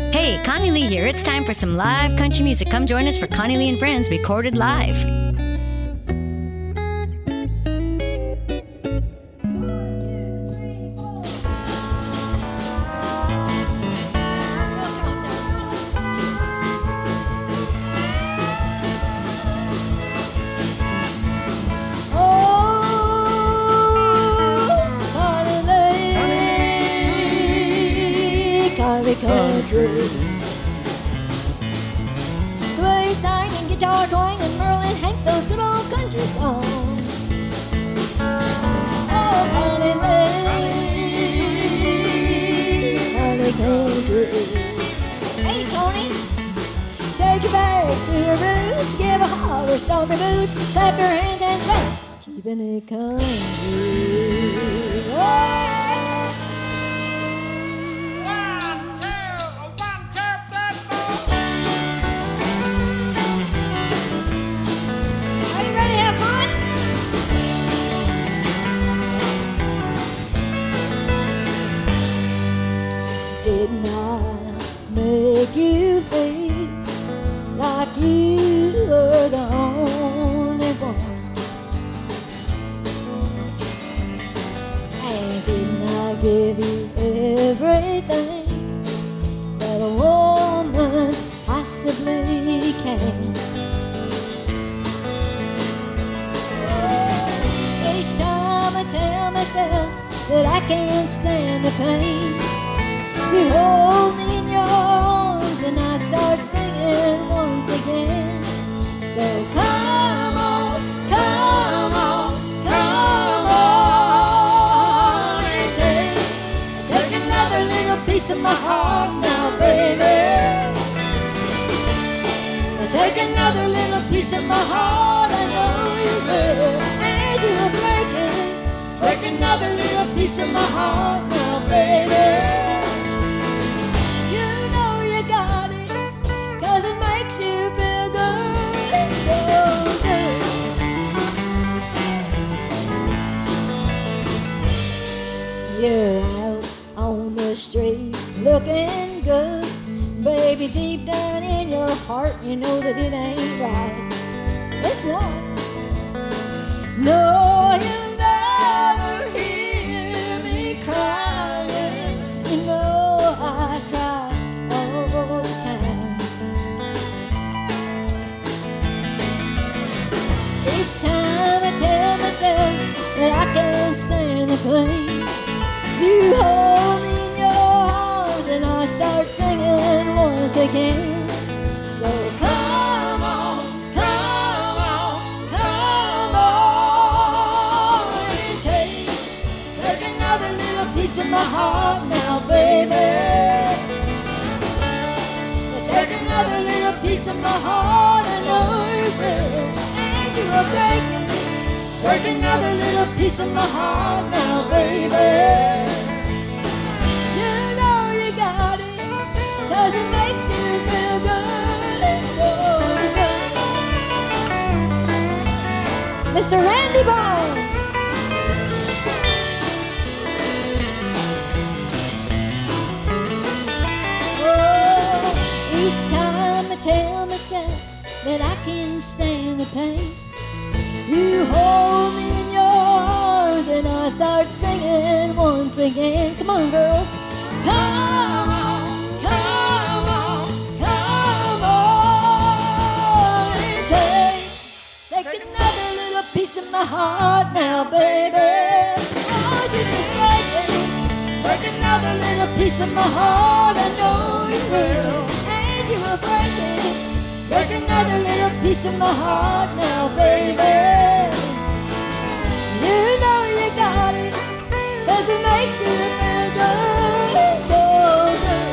Hey, Connie Lee here. It's time for some live country music. Come join us for Connie Lee and Friends recorded live. Country. Sweet singing, guitar twanging, Merlin Hank, those good old country songs. Oh, Connie Lee, Connie Country. Hey, Tony, take you back to your roots, give a holler, stomp your boots, clap your hands and sing, keeping it country. Oh. Didn't I make you feel like you were the only one? And didn't I give you everything that a woman possibly can? Each time I tell myself that I can't stand the pain, you hold me in your arms and I start singing once again. So come on, come on, come on and take another little piece of my heart now, baby. Take another little piece of my heart, I know you will. As you will break it, take another little piece of my heart now, baby. You're out on the street looking good, baby, deep down in your heart you know that it ain't right. It's not. No, you'll never hear me crying. You know I cry all the time. Each time I tell myself that I can't stand the pain, you hold me in your arms and I start singing once again. So come on, come on, come on and take another little piece of my heart now, baby. Take another little piece of my heart, I know you will. And you will break another little piece of my heart now, baby. Cause it makes you feel good and so good. Mr. Randy Barnes. Oh, each time I tell myself that I can stand the pain, you hold me in your arms and I start singing once again. Come on, girls. Come on. Take another little piece of my heart now, baby. Oh, just break another little piece of my heart, I know you will. And you will break it. Break another little piece of my heart now, baby. You know you got it, cause it makes you feel good, so good.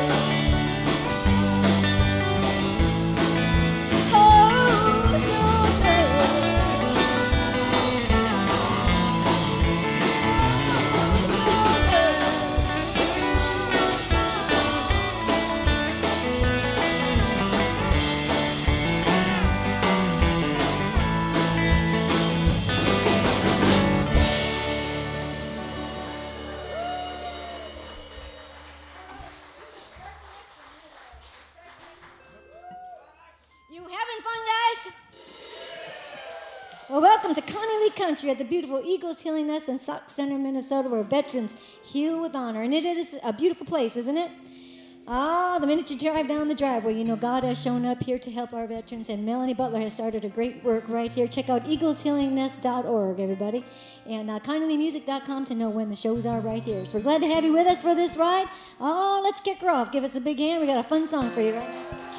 Well, welcome to Connie Lee Country at the beautiful Eagles Healing Nest in Sauk Center, Minnesota, where veterans heal with honor. And it is a beautiful place, isn't it? Ah, the minute you drive down the driveway, you know God has shown up here to help our veterans. And Melanie Butler has started a great work right here. Check out eagleshealingnest.org, everybody. And ConnieLeeMusic.com to know when the shows are right here. So we're glad to have you with us for this ride. Oh, let's kick her off. Give us a big hand. We got a fun song for you, right?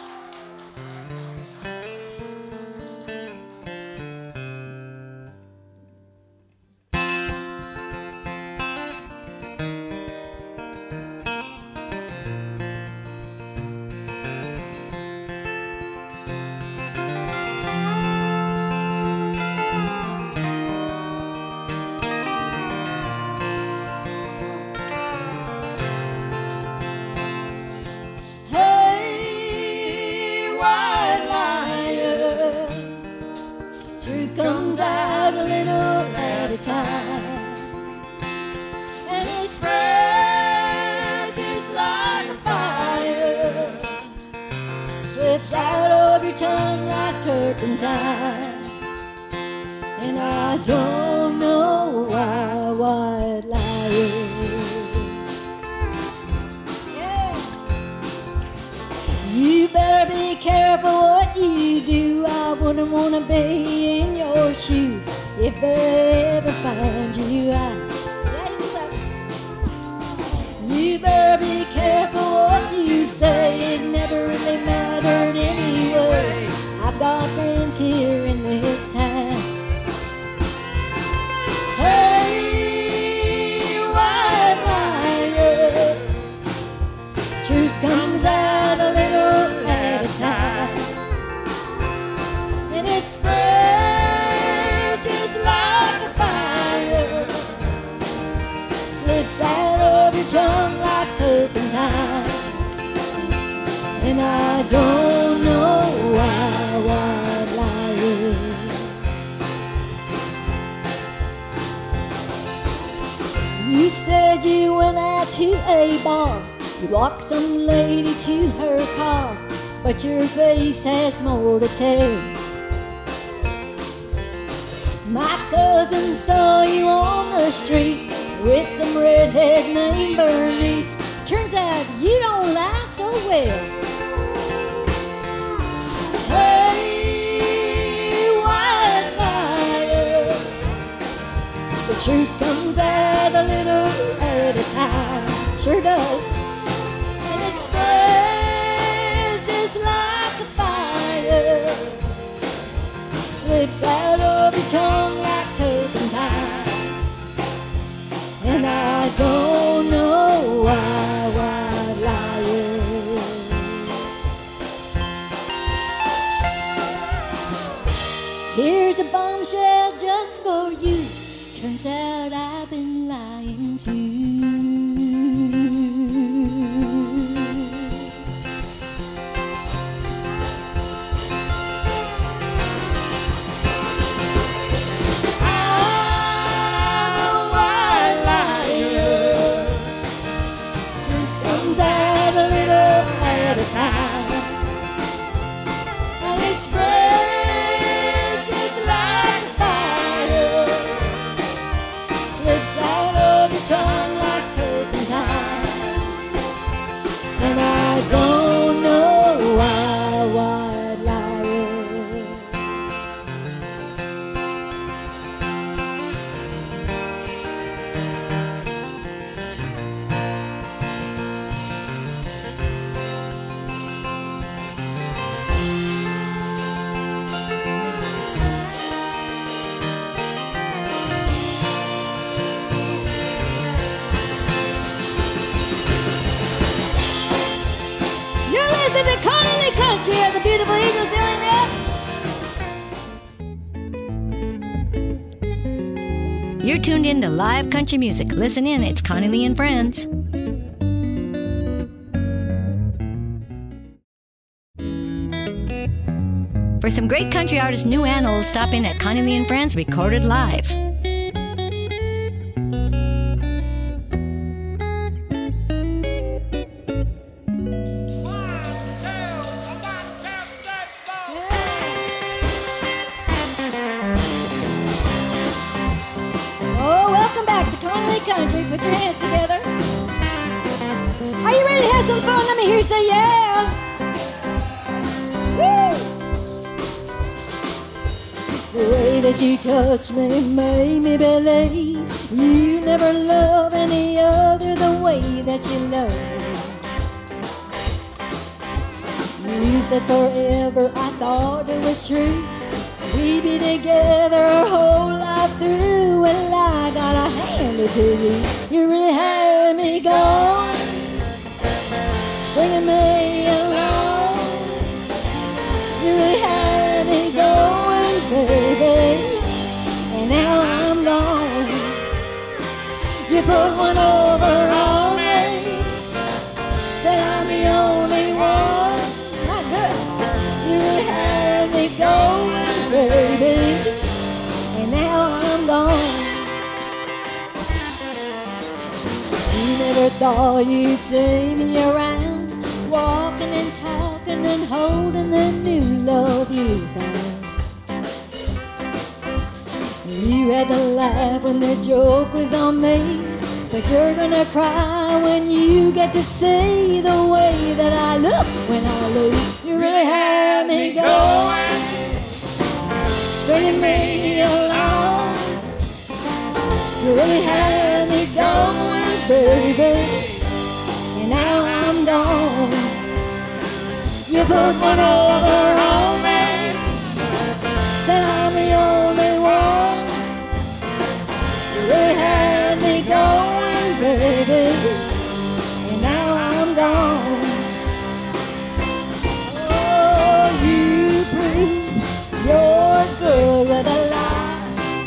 Comes out a little at a time, and it spreads just like a fire, slips out of your tongue like turpentine, and I don't know why, white liar. Yeah. You better be careful what you do. I wouldn't want to be in your shoes if they ever find you out. You better be careful what you say. It never really mattered anyway. I've got friends here in this town. Hey, white liar, truth comes out a little at a time, and it spreads just like a fire, slips out of your tongue like turpentine, and I don't know why, white liar. You said you went out to a bar, you walked some lady to her car, but your face has more to tell. My cousin saw you on the street with some redhead named Bernice. Turns out you don't lie so well. Hey, white liar, the truth comes out a little at a time. Sure does. And it spreads just like a fire, slips out of your tongue like turpentine, and I don't know why, white liar. Here's a bombshell just for you. Turns out I've been lying too. Time. And it spreads just like fire, slips out of your tongue like turpentine, and I don't know why, white liar. Listen to Connie Lee Country at the beautiful Eagles Healing Nest. You're tuned in to live country music. Listen in, it's Connie Lee and Friends. For some great country artists, new and old, stop in at Connie Lee and Friends, recorded live. Put your hands together. Are you ready to have some fun? Let me hear you say yeah. Woo! The way that you touch me made me believe you never love any other the way that you love me. You said forever, I thought it was true. We'd be together our whole life through. Well, I gotta hand it to you. You really had me going, stringing me along. You really had me going, baby, and now I'm gone. You put one over on me, said I'm the only one. Not good. You really had me going, baby, and now I'm gone. You never thought you'd see me around, walking and talking and holding the new love you found. You had to laugh when the joke was on me, but you're gonna cry when you get to see the way that I look when I lose. You really had me going, stringing me along. You really had me going, baby, and now I'm gone. You put one over on me, said I'm the only one. You really had me going, baby, and now I'm gone. Oh, you prove you're good with a lie.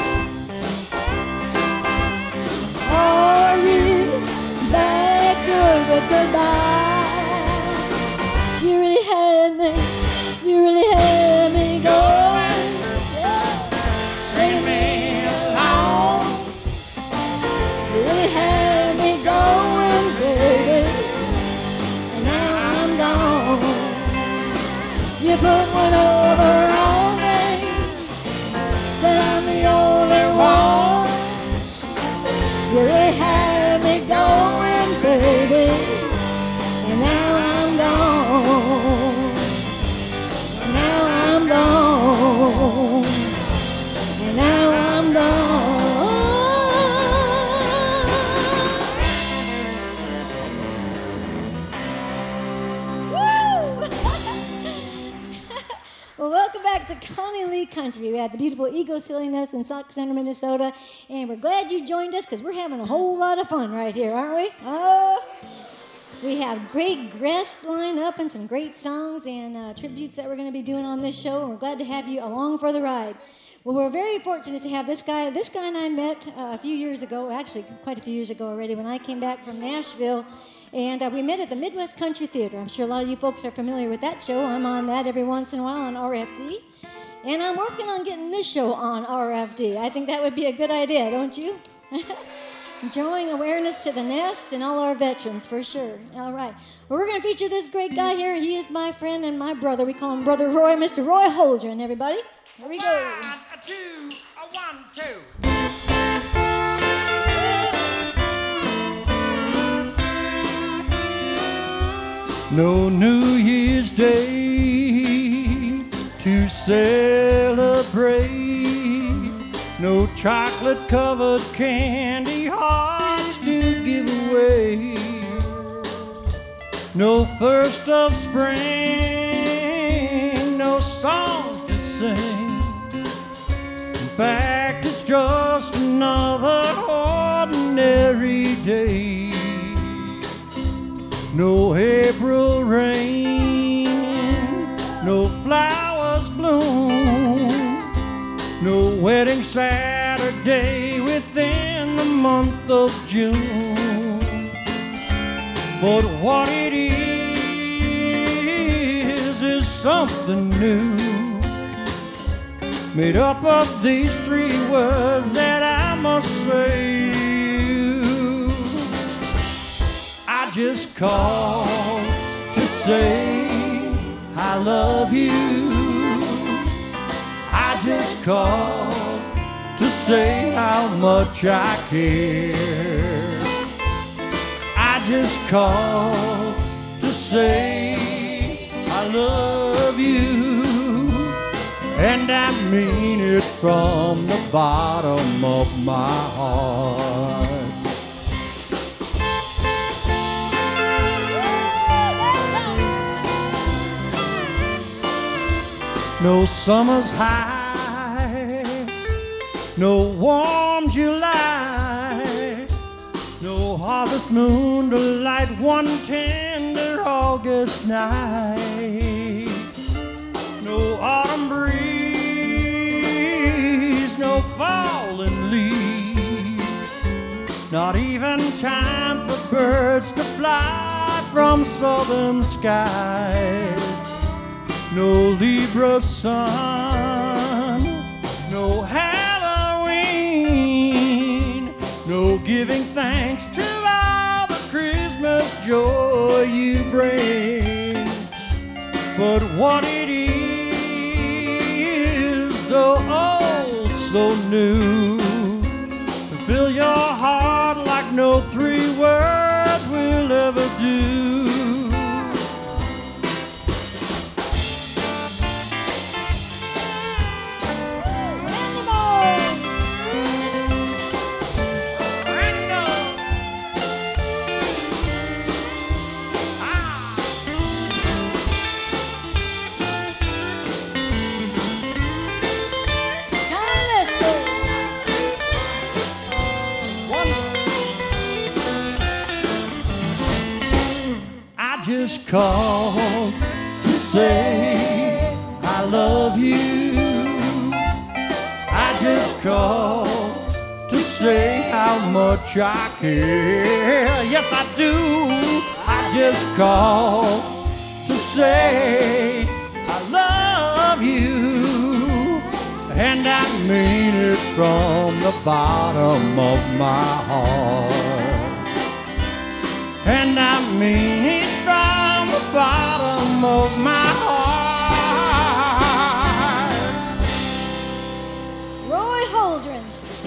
Are you that good with goodbye? You really had me, you really had me going, yeah. String me along. You really had me going, baby, and now I'm gone. You put one over on me, said I'm the only one. You really had me going, baby, and now I'm gone. And now I'm gone. And now I'm gone. Woo! Well, welcome back to Connie Lee Country. We had the beautiful Eagle Silliness in Sauk Center, Minnesota, and we're glad you joined us because we're having a whole lot of fun right here, aren't we? Oh, we have great guests lined up and some great songs and tributes that we're going to be doing on this show, and we're glad to have you along for the ride. Well, we're very fortunate to have this guy. This guy and I met a few years ago, actually quite a few years ago already, when I came back from Nashville. And we met at the Midwest Country Theater. I'm sure a lot of you folks are familiar with that show. I'm on that every once in a while on RFD. And I'm working on getting this show on RFD. I think that would be a good idea, don't you? Drawing awareness to the nest and all our veterans, for sure. All right. Well, we're going to feature this great guy here. He is my friend and my brother. We call him Brother Roy, Mr. Roy Holdren, everybody. Here we go. 1, 2, 1, 2. No New Year's Day to celebrate, no chocolate-covered candy hearts to give away, no first of spring, no songs to sing. In fact, it's just another ordinary day. No April rain, no flowers bloom, no wedding Saturday within the month of June. But what it is something new, made up of these 3 words that I must say to you. I just called to say I love you. I just called to say how much I care. I just called to say I love you, and I mean it from the bottom of my heart. No summer's high, no warm July, no harvest moon to light one tender August night, no autumn breeze, no falling leaves, not even time for birds to fly from southern skies. No Libra sun, no Halloween, no giving thanks to all the Christmas joy you bring. But what it is, though old, so new, to fill your heart like no three words will ever do. Just called to say I love you. I just called to say how much I care. Yes, I do. I just called to say I love you, and I mean it from the bottom of my heart. And I mean it from the bottom of my heart. Roy Holdren.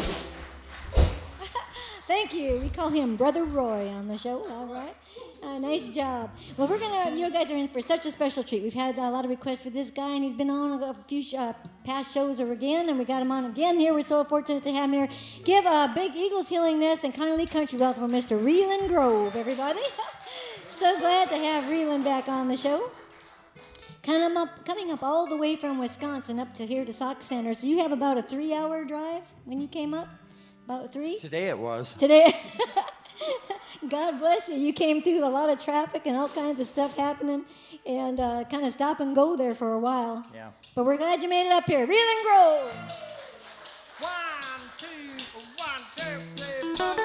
Thank you. We call him Brother Roy on the show. All right. Nice job. Well, you guys are in for such a special treat. We've had a lot of requests for this guy, and he's been on a few past shows again, and we got him on again here. We're so fortunate to have him here. Give a big Eagles Healing Nest and Connie Lee Country welcome for Mr. Reeland Grove, everybody. So glad to have Reeland back on the show. Coming up all the way from Wisconsin up to here to Sauk Center. So you have about a 3-hour drive when you came up? About 3? Today it was. Today. God bless you. You came through a lot of traffic and all kinds of stuff happening and kind of stop and go there for a while. Yeah. But we're glad you made it up here. Reeland Grove. 1, 2, 1, 2, 3, 4.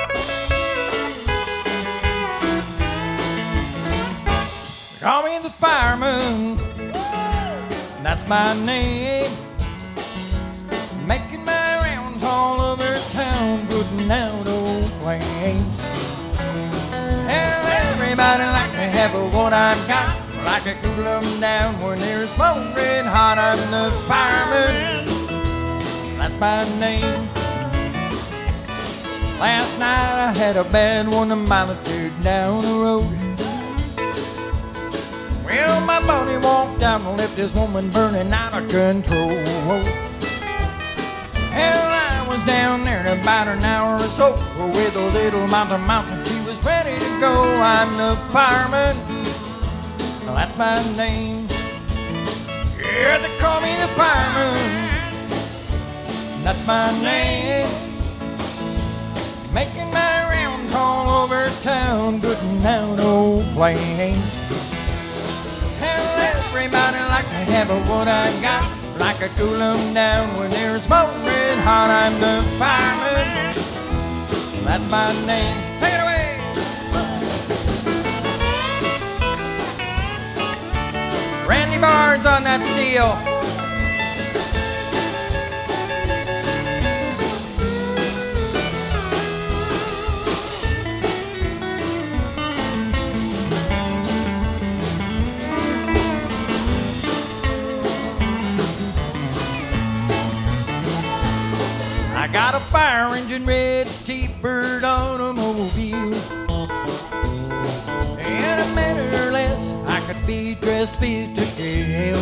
Call me the fireman. That's my name. Making my rounds all over town, putting out old flames. And everybody like to have what I've got, like to cool them down when they're smoking hot. I'm the fireman. That's my name. Last night I had a bad one, a mile or two down the road. Well, my buddy walked down and left this woman burning out of control. Well, I was down there in about an hour or so with a little mountain. She was ready to go. I'm the fireman. Well, that's my name. Yeah, they call me the fireman. That's my name. Making my rounds all over town, putting out old flames. Well, everybody like to have what I got, like to cool them down when they're smoking hot. I'm the fireman. That's my name. Take it away. Randy Barnes on that steel. I got a fire engine red T-Bird automobile. be dressed fit to kill.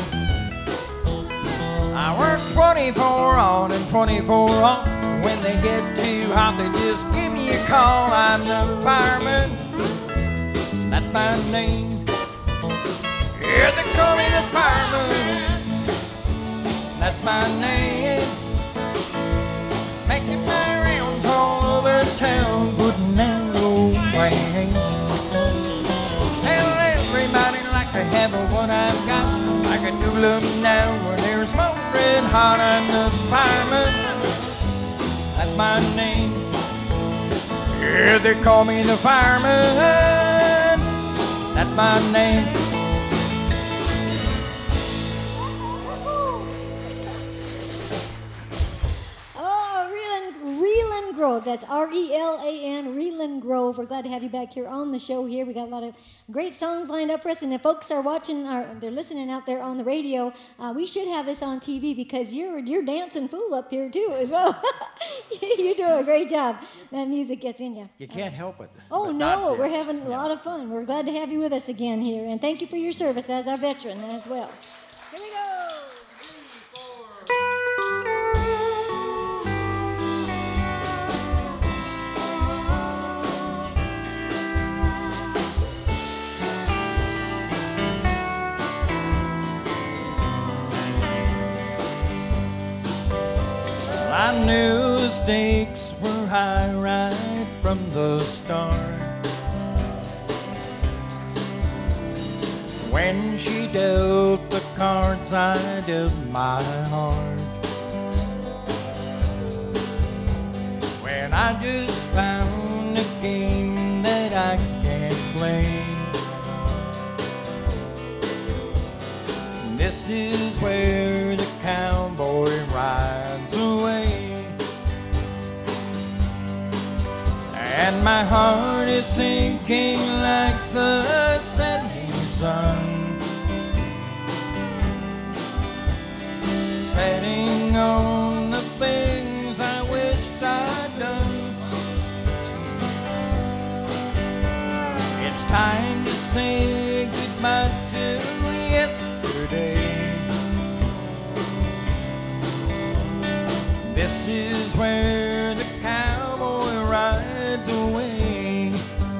I work 24 on and 24 off. When they get too hot, they just give me a call. I'm the fireman, that's my name. Yeah, they call me the fireman, that's my name. Making my rounds all over town, putting out old flames. Tell everybody like I have what I've got, like I do them now when they're smoking hot. I'm the fireman, that's my name. Yeah, they call me the fireman, that's my name. Reelan Grove, that's R-E-L-A-N, Reelan Grove. We're glad to have you back here on the show here. We got a lot of great songs lined up for us, and if folks are watching, or they're listening out there on the radio, we should have this on TV because you're dancing fool up here too as well. You do a great job. That music gets in you. You can't help it. Oh no, we're having a lot of fun. We're glad to have you with us again here, and thank you for your service as our veteran as well. Here we go. 3, 4. I knew the stakes were high right from the start. When she dealt the cards, I dealt my heart. When I just found a game that I can't play. This is where the cowboy rides away. And my heart is sinking like the setting sun, setting on the things I wished I'd done. It's time to say goodbye to yesterday. This is where the cowboy rides away.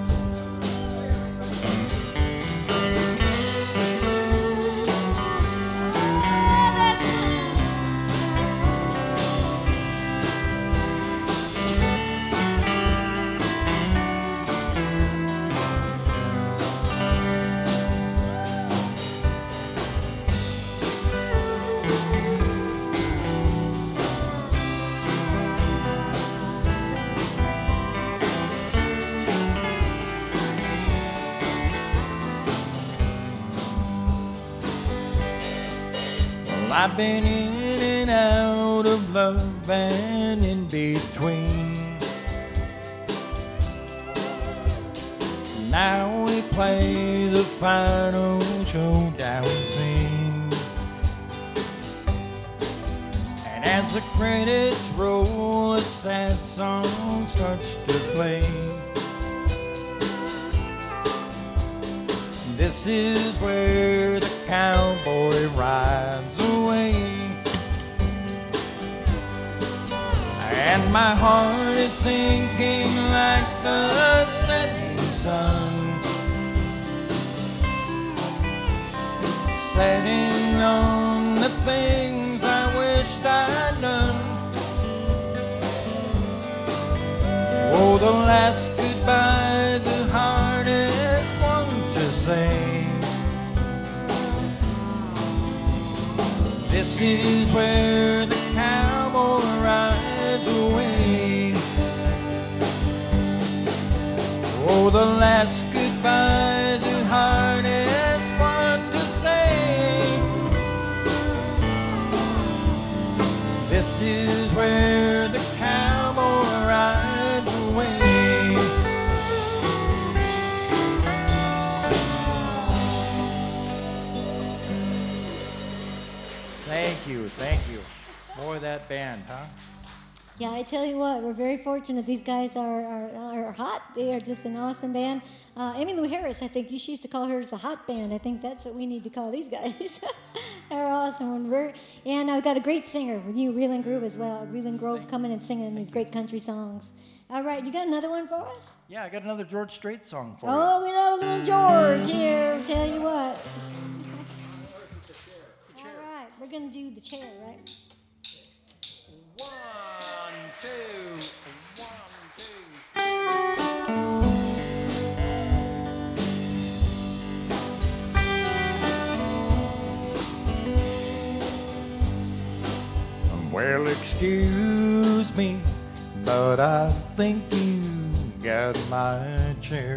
I've been in and out of love and in between. Now we play the final showdown scene. And as the credits roll, a sad song starts to play. This is where the cowboy rides away. And my heart is sinking like the setting sun, setting on the things I wished I'd done. Oh, the last goodbye's the hardest one to say. This is where the cowboy rides away. Oh, the last goodbye's the hardest one to say. This is where the cowboy rides away. Thank you, thank you. Boy, that band, huh? Yeah, I tell you what, we're very fortunate. These guys are hot. They are just an awesome band. Emmylou Harris, I think she used to call hers the hot band. I think that's what we need to call these guys. They're awesome. And I've got a great singer with you, Reelin' Groove, as well. Reelin' Grove coming and singing these great country songs. All right, you got another one for us? Yeah, I got another George Strait song for you. Oh, we love a little George here. I'll tell you what. All right, we're going to do the chair, right? 1, 2, 1, 2. Well, excuse me, but I think you got my chair.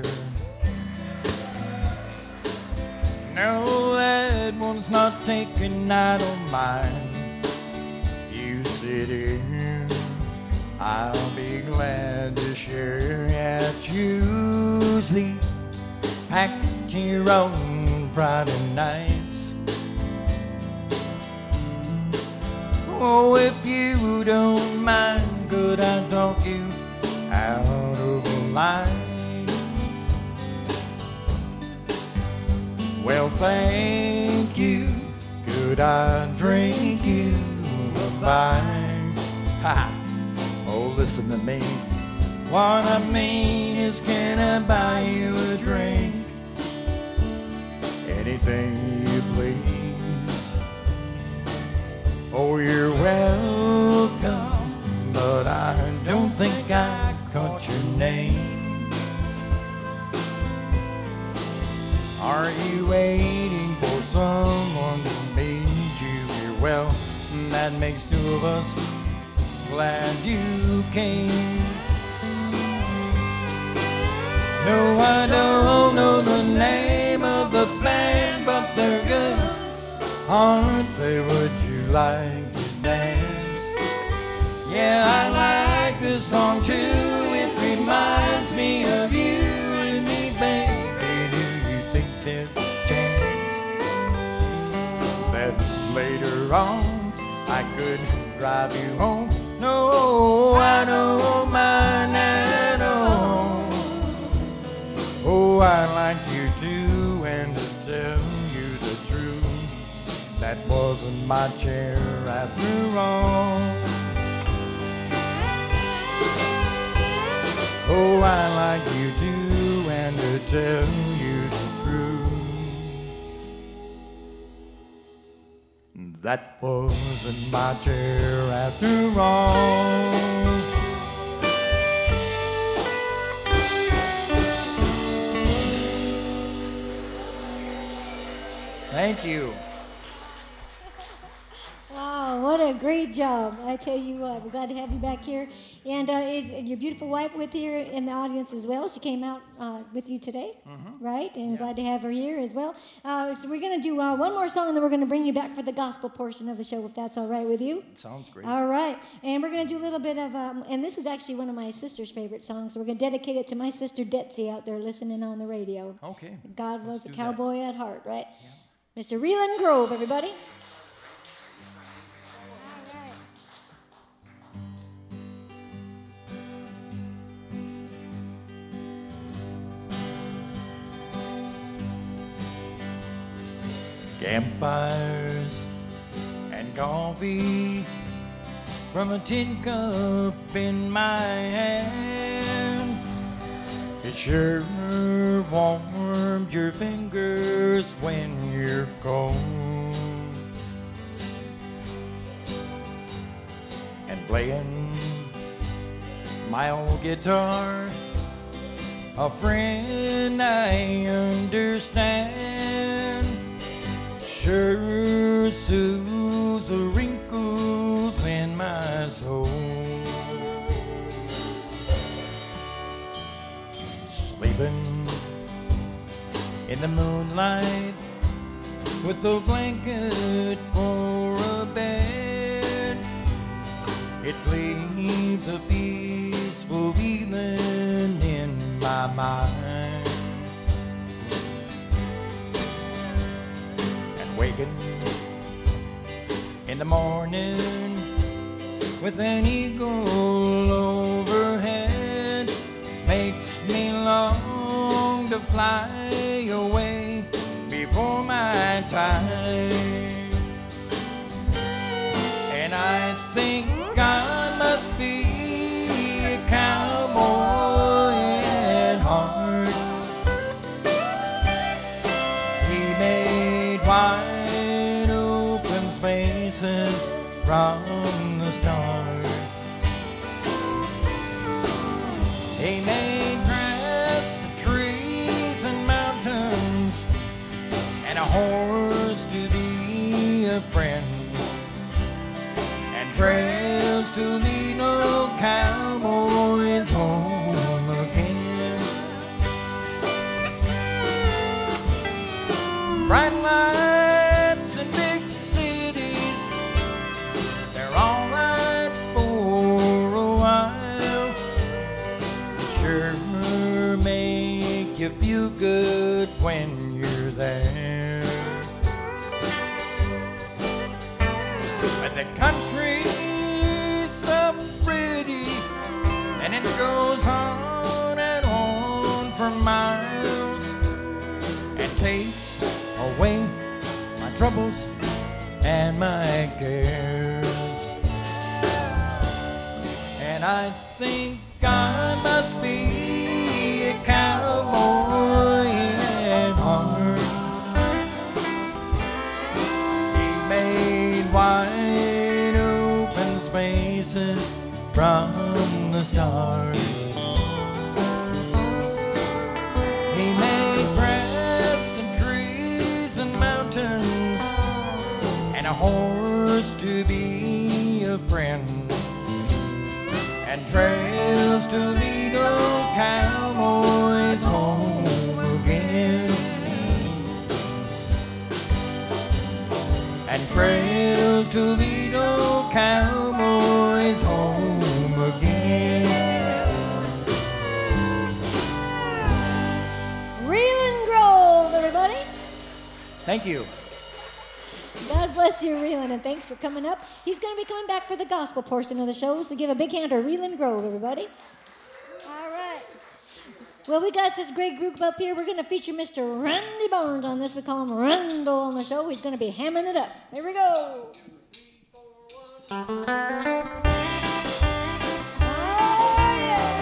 No, that one's not taken, I don't mind. You sit here, I'll be glad to share. It's usually packed here on Friday nights. Oh, if you don't mind, could I talk you out of line? Well, thank you. Could I drink you a bite? Ha! Oh, listen to me. What I mean is, can I buy you a drink? Anything you please. Oh, you're welcome, but I don't think I caught your name. Are you waiting for someone to meet you here? Well, that makes two of us. Glad you came. No, I don't know the name of the band, but they're good, aren't they? Would you like to dance? Yeah, I like this song too. It reminds me of you and me, baby. Later on, I could drive you home. No, I don't mind at all. Oh, I like you too, and to tell you the truth, that wasn't my chair after all. Oh, I like you too, and to tell you the truth, that wasn't my chair after all. Thank you. Wow, what a great job. I tell you what, we're glad to have you back here. And is your beautiful wife with you in the audience as well? She came out with you today, right? And glad to have her here as well. So we're going to do one more song, and then we're going to bring you back for the gospel portion of the show, if that's all right with you. Sounds great. All right. And we're going to do a little bit of, and this is actually one of my sister's favorite songs, so we're going to dedicate it to my sister Detsy out there listening on the radio. Okay. God was a cowboy at heart, right? Yeah. Mr. Reelin' Grove, everybody. Campfires and coffee from a tin cup in my hand. It sure warmed your fingers when you're cold. And playing my old guitar, a friend I understand, sure soothes the wrinkles in my soul. Sleeping in the moonlight with a blanket for a bed, it leaves a peaceful feeling in my mind. And waking in the morning with an eagle overhead makes me long to fly away before my time. And I think God must be a cowboy at heart. He made wide open spaces from the start. He made grass, trees, and mountains, and a horse to be a friend, and trails to lead old cowboys home again. Bright lights in big cities, they're all right for a while. They sure make you feel good when you're there. But the country's so pretty, and it goes on and on for miles, and takes away my troubles and my cares. And I think God must be a cowboy at heart. He made wide open spaces from the start. He made grass and trees and mountains, and a horse to be a friend, and trails to lead old cowboys home again, and trails to lead old cowboys home again. Reelin' Grove, everybody. Thank you. God bless you, Reelin', and thanks for coming up. He's going to be coming back for the gospel portion of the show, so give a big hand to Reelin' Grove, everybody. All right. Well, we got this great group up here. We're going to feature Mr. Randy Barnes on this. We call him Randall on the show. He's going to be hamming it up. Here we go. Oh, yeah.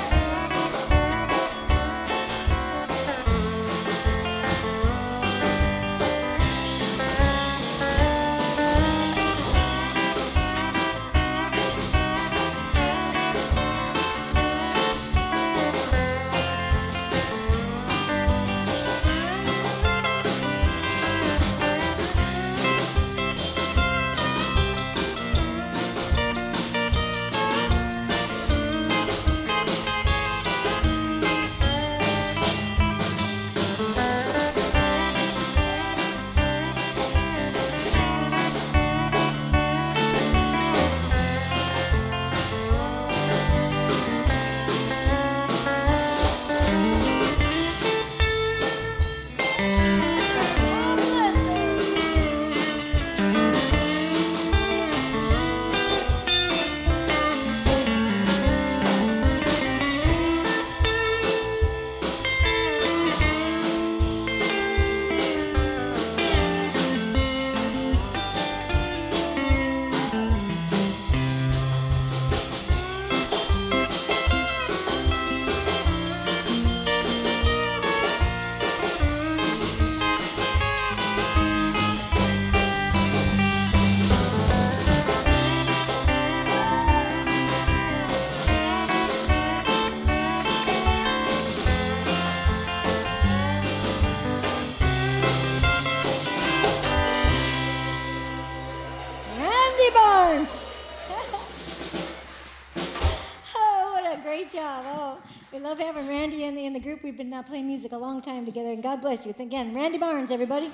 job. Oh, we love having Randy in the group. We've been playing music a long time together, and God bless you. Again, Randy Barnes, everybody.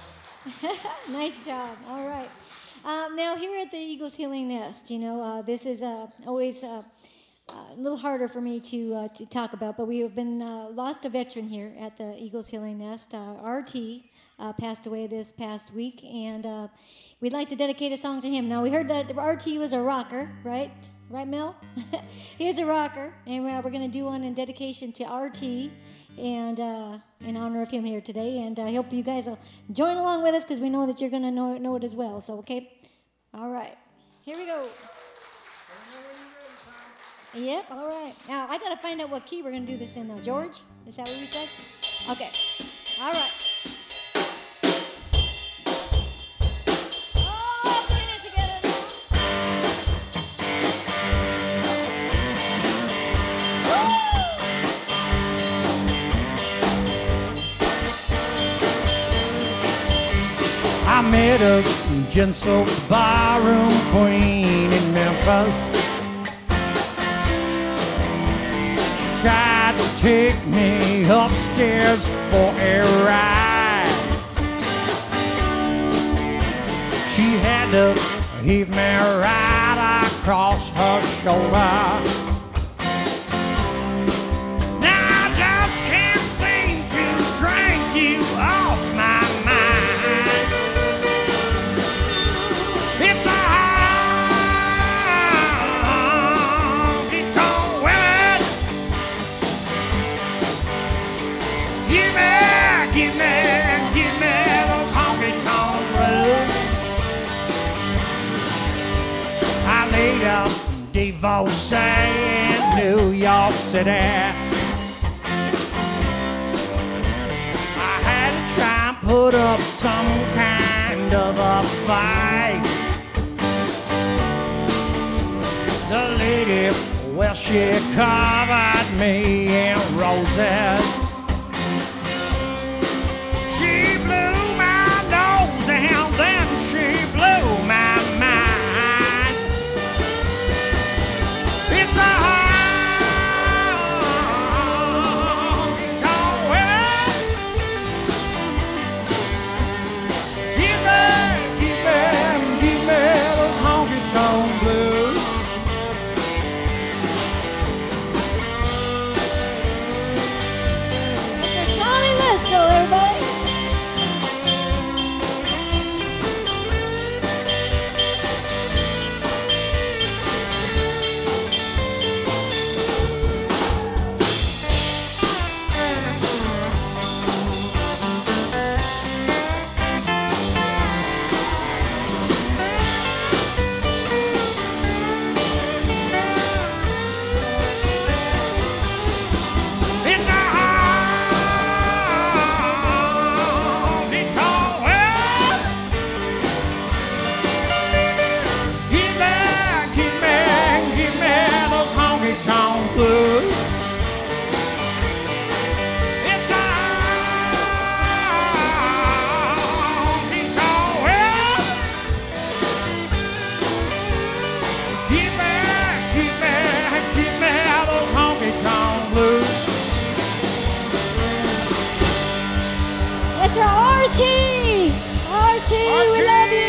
Nice job. All right. Now, here at the Eagles Healing Nest, this is always a little harder for me to talk about, but we have been lost a veteran here at the Eagles Healing Nest. RT passed away this past week, and we'd like to dedicate a song to him. Now, we heard that RT was a rocker, right? Right, Mel? He's a rocker, and we're going to do one in dedication to RT and in honor of him here today. And I hope you guys will join along with us because we know that you're going to know it as well. So, okay? All right. Here we go. Yep, all right. Now, I got to find out what key we're going to do this in, though. George? Is that what we said? Okay. All right. Oh, putting it together I met a gin-soaked barroom queen in Memphis. Tried to take me upstairs for a ride. She had to heave me right across her shoulder. Now I just can't seem to drink you off my mind. It's a honky-tonk women. Give me those honky-tonk blues. I laid up divorcee in New York City. I had to try and put up some kind of a fight. The lady, well, she covered me in roses. She blew my nose and then she blew my mind. It's a honky-tonk women. Give me those honky-tonk blues. Mr. Johnny Listle, everybody. It's a honky-tonk women. Give me those honky-tonk blues. It's a honky-tonk women. Give me those honky-tonk blues. It's our RT! RT, we love you!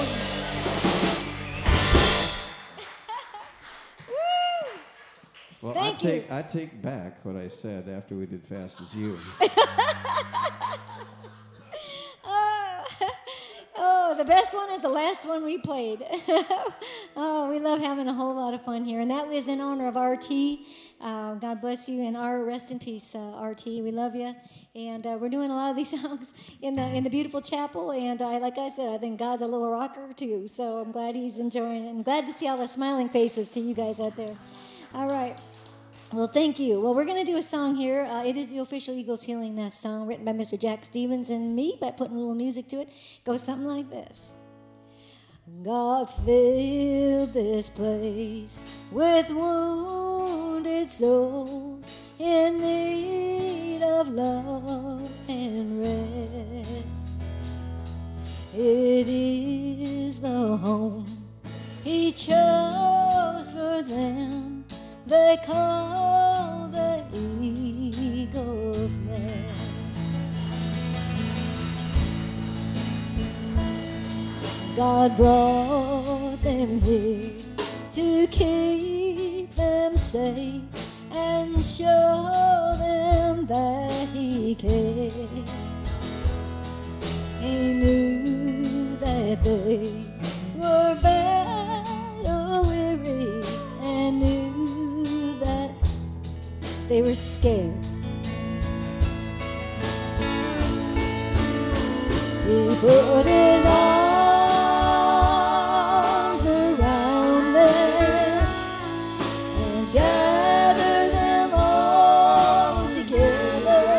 Woo! Well, Thank you. I take back what I said after we did Fast as You. Oh, the best one is the last one we played. Oh, we love having a whole lot of fun here. And that was in honor of RT. God bless you and our rest in peace, RT. We love you. And we're doing a lot of these songs in the beautiful chapel. And like I said, I think God's a little rocker too. So I'm glad he's enjoying it. I'm glad to see all the smiling faces to you guys out there. All right. Well, thank you. Well, we're going to do a song here. It is the official Eagles Healing Nest song written by Mr. Jack Stevens and me by putting a little music to it. It goes something like this. God filled this place with wounded souls in need of love and rest. It is the home He chose for them. They call the Eagle's Nest. God brought them here to keep them safe and show them that He cares. He knew that they were battle weary they were scared. He put his arms around them and gathered them all together.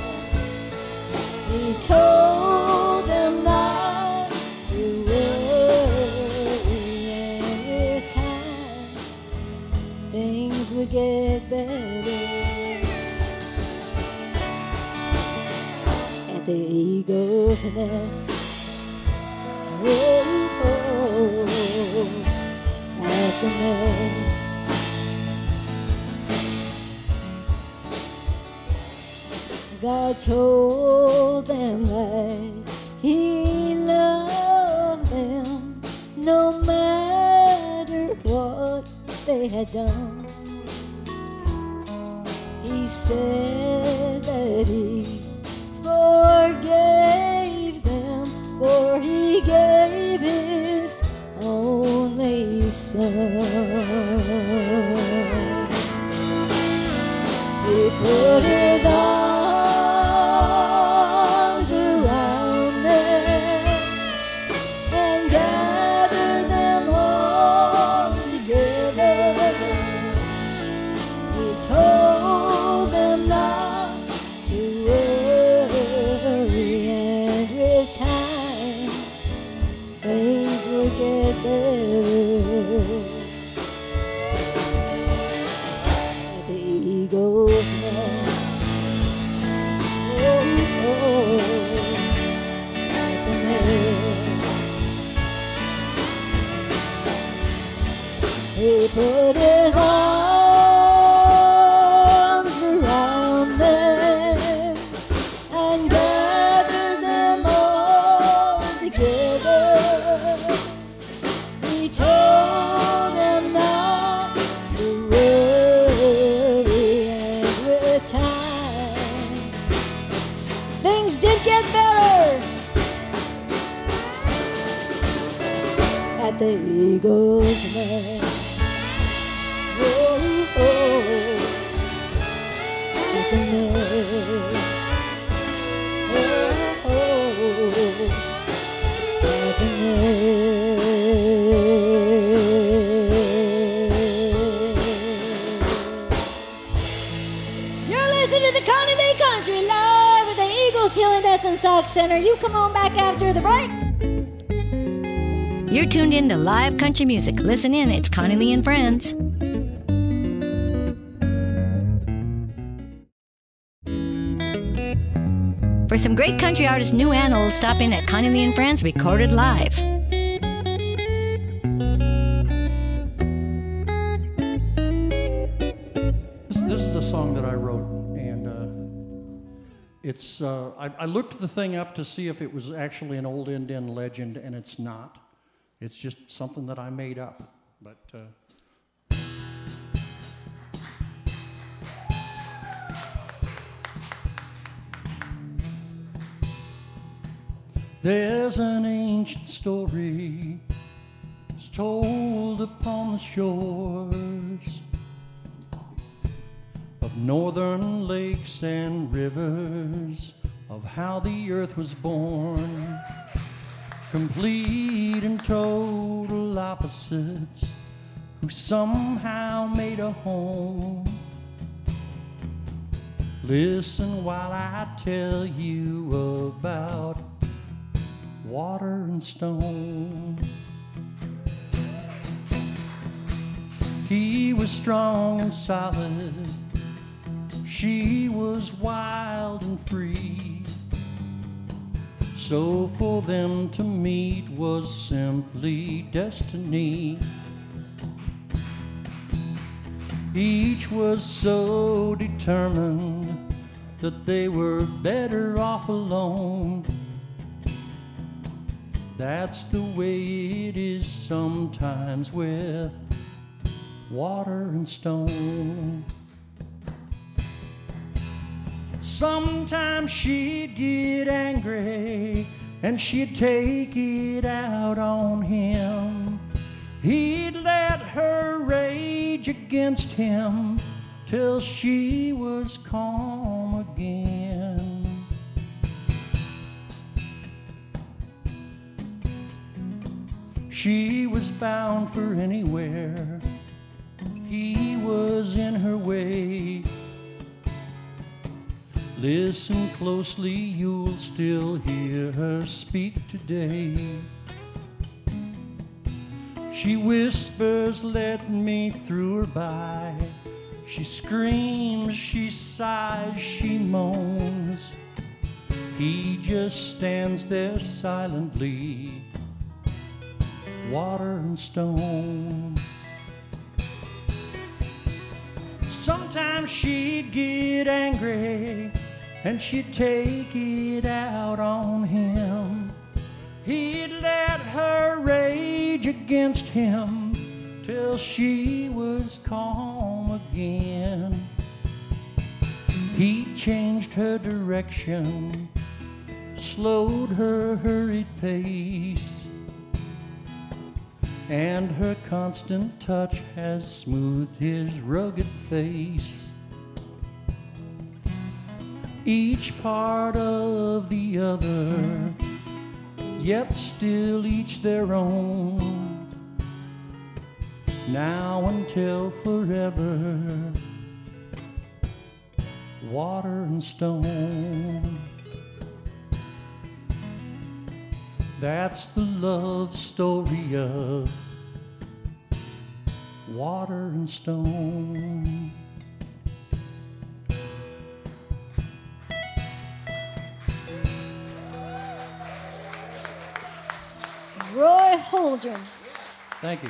He told them not to worry, and with time things would get better. At the eagle's nest, oh, at the nest, God told them that He loved them no matter what they had done. He said that He forgave them, for He gave His only Son. He put His arms around them and gathered them all together. He told them not to worry, and with time things will get better. At the eagle's nest, oh, at the nest, He put His arms around them and gathered them all together. He told them not to worry, and with time things did get better. At the eagle's nest, oh, at the nest, oh, at the nest. You're listening to Connie Day Country live at the Eagles Healing Death and Sauk Center. You come on back after the break. You're tuned in to live country music. Listen in, it's Connie Lee and Friends. For some great country artists, new and old, stop in at Connie Lee and Friends Recorded Live. This is a song that I wrote, and it's. I looked the thing up to see if it was actually an old Indian legend, and it's not. It's just something that I made up. But there's an ancient story, it's told upon the shores of northern lakes and rivers, of how the earth was born, complete and total opposites, who somehow made a home. Listen while I tell you about water and stone. He was strong and solid, she was wild and free. So for them to meet was simply destiny. Each was so determined that they were better off alone. That's the way it is sometimes with water and stone. Sometimes she'd get angry and she'd take it out on him. He'd let her rage against him till she was calm again. She was bound for anywhere, he was in her way. Listen closely, you'll still hear her speak today. She whispers, let me through her by. She screams, she sighs, she moans. He just stands there silently, water and stone. Sometimes she'd get angry and she'd take it out on him. He'd let her rage against him till she was calm again. He changed her direction, slowed her hurried pace, and her constant touch has smoothed his rugged face. Each part of the other, yet still each their own. Now until forever, water and stone. That's the love story of water and stone. Roy Holdren. Thank you.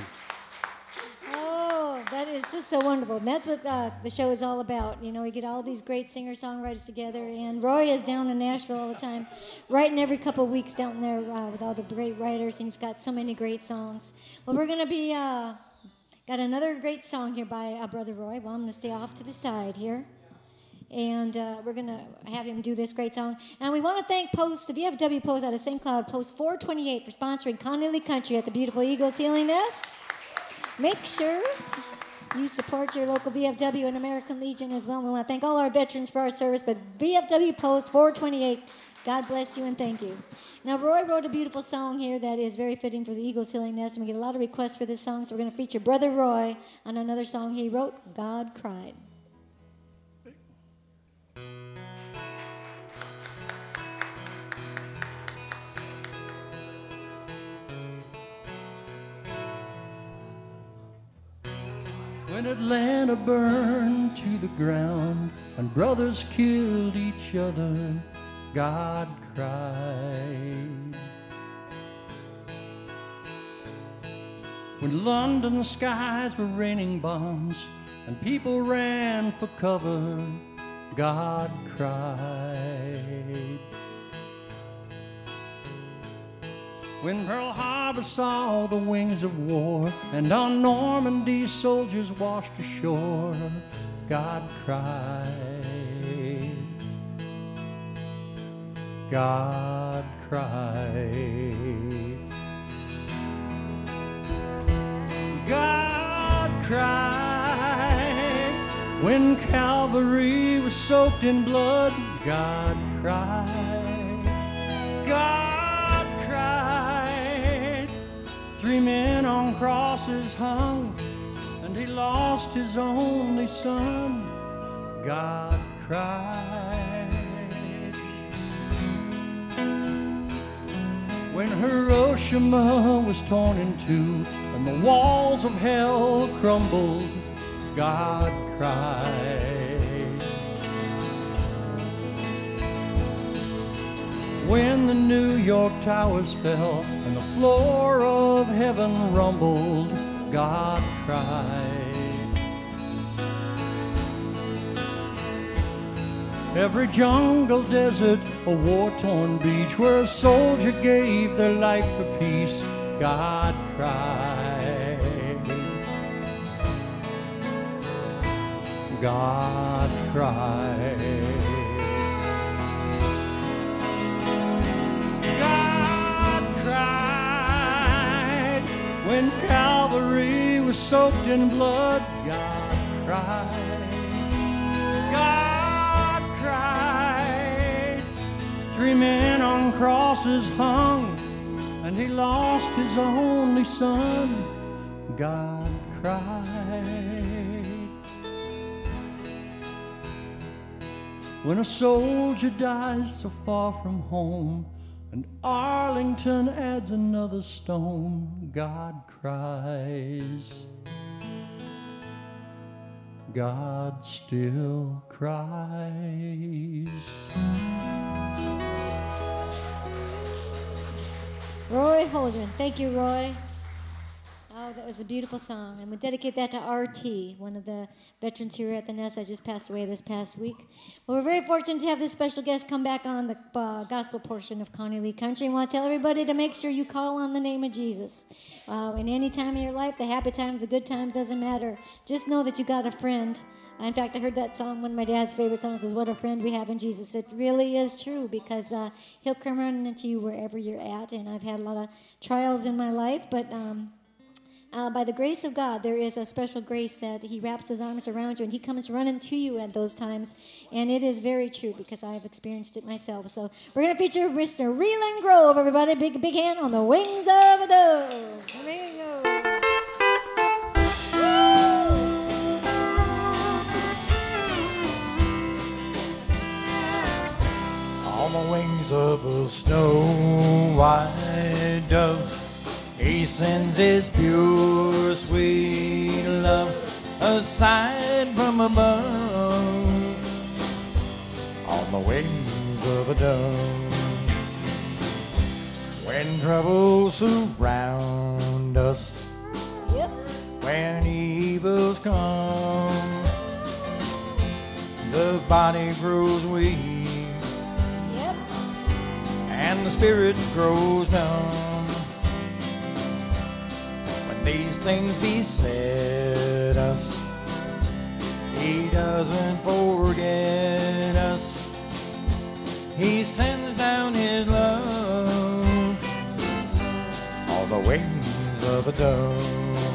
Oh, that is just so wonderful. And that's what the show is all about. You know, we get all these great singer-songwriters together, and Roy is down in Nashville all the time, writing every couple of weeks down there with all the great writers, and he's got so many great songs. Well, we're going to be, got another great song here by Brother Roy. Well, I'm going to stay off to the side here. And we're going to have him do this great song. And we want to thank Post, the VFW Post out of St. Cloud, Post 428, for sponsoring Connie Lee Country at the beautiful Eagles Healing Nest. Make sure you support your local VFW and American Legion as well. We want to thank all our veterans for our service, but VFW Post 428, God bless you and thank you. Now, Roy wrote a beautiful song here that is very fitting for the Eagles Healing Nest, and we get a lot of requests for this song, so we're going to feature Brother Roy on another song he wrote, God Cried. When Atlanta burned to the ground and brothers killed each other, God cried. When London skies were raining bombs and people ran for cover, God cried. When Pearl Harbor saw the wings of war and on Normandy soldiers washed ashore, God cried. God cried. God cried. When Calvary was soaked in blood, God cried. God cried. 3 men on crosses hung, and he lost his only son. God cried. When Hiroshima was torn in two and the walls of hell crumbled, God cried. When the New York towers fell and the floor of heaven rumbled, God cried. Every jungle, desert, a war-torn beach where a soldier gave their life for peace, God cried. God cried. God cried. When Calvary was soaked in blood, God cried. 3 men on crosses hung, and he lost his only son. God cried. When a soldier dies so far from home, and Arlington adds another stone, God cries. God still cries. Roy Holdren. Thank you, Roy. Oh, that was a beautiful song. And we dedicate that to R.T., one of the veterans here at the Nest that just passed away this past week. Well, we're very fortunate to have this special guest come back on the gospel portion of Connie Lee Country. I want to tell everybody to make sure you call on the name of Jesus. In any time of your life, the happy times, the good times, doesn't matter. Just know that you got a friend. In fact, I heard that song, one of my dad's favorite songs, is "What a Friend We Have in Jesus." It really is true, because he'll come running into you wherever you're at. And I've had a lot of trials in my life, but by the grace of God, there is a special grace that he wraps his arms around you, and he comes running to you at those times. And it is very true, because I have experienced it myself. So we're going to feature Mr. Reland Grove, everybody. Big hand on the wings of a dove. There you go. On the wings of a snow white dove, he sends his pure, sweet love aside from above. On the wings of a dove, when troubles surround us, Yep. when evils come, the body grows weak, Yep. and the spirit grows numb. When these things beset us, he doesn't forget us. He sends down his love on the wings of a dove.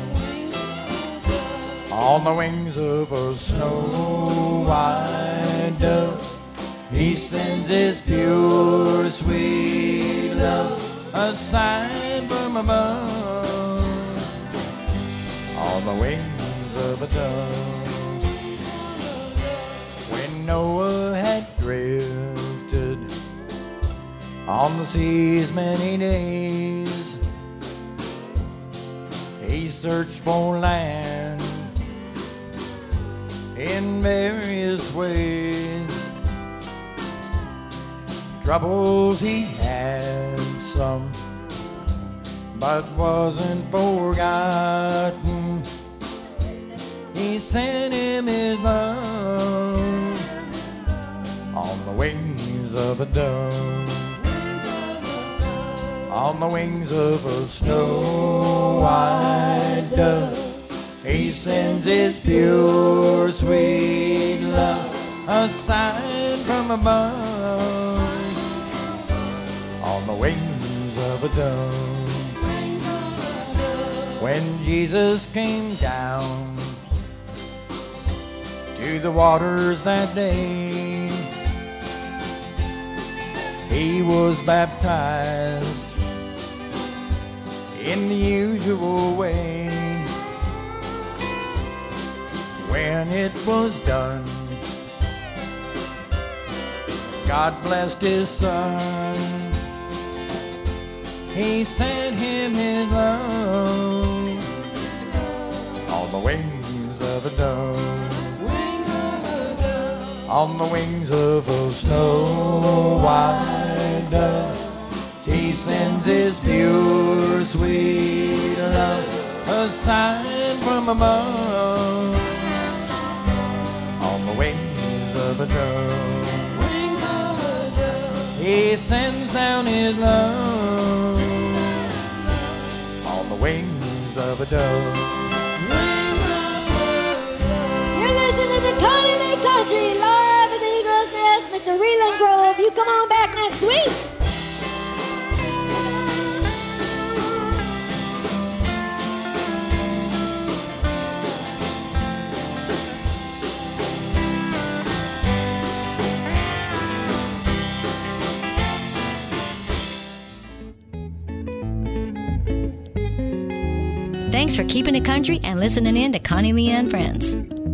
On the wings of a snow white dove, he sends his pure, sweet love aside from above. On the wings of a dove. When Noah had drifted on the seas many days, he searched for land in various ways. Troubles he had some, but wasn't forgotten. He sent him his love on the wings of a dove. On the wings of a snow white dove, he sends his pure, sweet love aside from above. On the wings of a dove. When Jesus came down to the waters that day, he was baptized in the usual way. When it was done, God blessed his son. He sent him his love on the wings of a dove. On the wings of a snow white dove, he sends his pure, sweet love aside from above. On the wings of a dove, he sends down his love on the wings of a dove. You're listening to Connie Lee Country, live at the Eagle's Nest. Mr. Reland Grove, you come on back next week. Thanks for keeping it country and listening in to Connie Lee and Friends.